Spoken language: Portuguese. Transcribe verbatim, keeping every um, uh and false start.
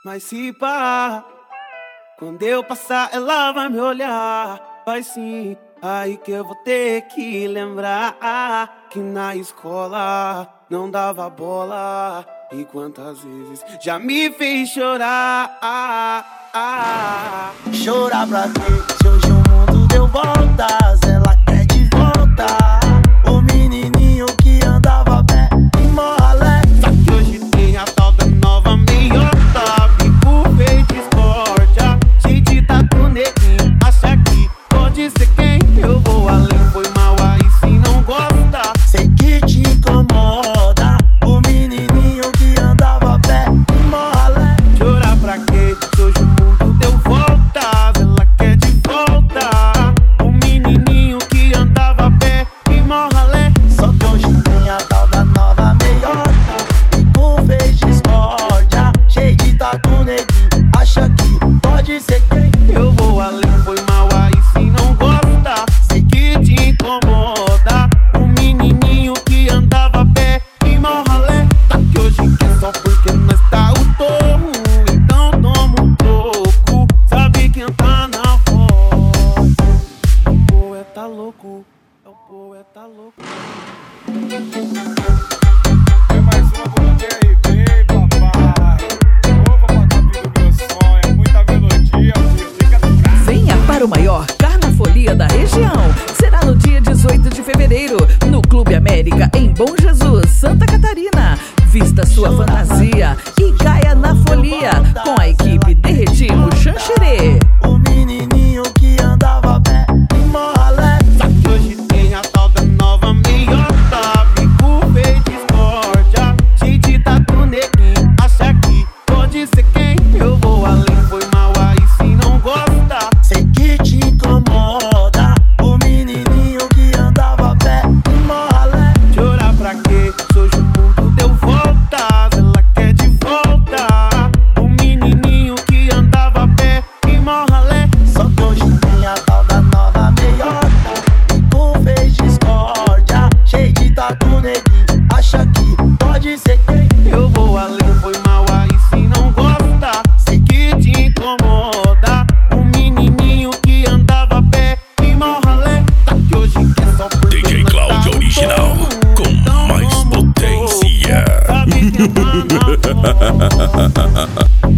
Mas se pá, quando eu passar ela vai me olhar. Vai sim, aí que eu vou ter que lembrar que na escola não dava bola. E quantas vezes já me fez chorar. Chorar pra quê? Se hoje o mundo deu voltas, ela quer de volta o menininho que andava pé e morralé. Só que hoje tem a tal da nova meiota, bico feio de discórdia, cheio de tatu neguinho. Acha que pode ser quem? Eu vou além, foi mal aí se não gosta. Sei que te incomoda o menininho que andava pé e morralé. Chorar pra quê? Se hoje o mundo deu voltas, ela quer de volta o menininho que andava pé e morralé. Só que hoje tem a tal da nova meiota, bico fez discórdia, cheio de tatu neguinho. Acha que pode ser quem? Eu vou além, foi mal aí se não gosta. Sei que te incomoda o menininho que andava pé e morralé. Tá que hoje quer só porque nós tá o torro, então toma um troco. Sabe quem tá na voz? O poeta louco, é o poeta louco. É mais uma do D R B, papai. Vou botar tudo meu sonho, é muita melodia, filho, fica atrás. Venha para o maior Carnafolia da região. Será no dia dezoito de fevereiro, no Clube América, em Bom Jesus, Santa Catarina. Vista sua fantasia e caia na folia com a equipe Derretindo Xanxerê. O menininho que andava pé e morralé. Só que hoje tem a tal da nova meiota, bico feio de discórdia, cheio de tatu neguinho. Acha que pode ser quem? Eu vou além, foi mal aí se não gosta. Sei que te incomoda o menininho que andava pé e morralé. Chorar pra quê? Se hoje o mundo deu voltas, ela quer de volta o menininho que andava pé e morralé. Só que hoje tem a tal da nova meiota, bico fez discórdia, cheio de tatu neguinho. Acha que pode ser quem? Eu vou além, foi mal aí se não gosta. Sei que te incomoda o menininho que andava pé e morralé. Tá que hoje quer só porque D J nós Cláudio tá o original, torro, com então mais vamos potência. Sabe quem tá na voz?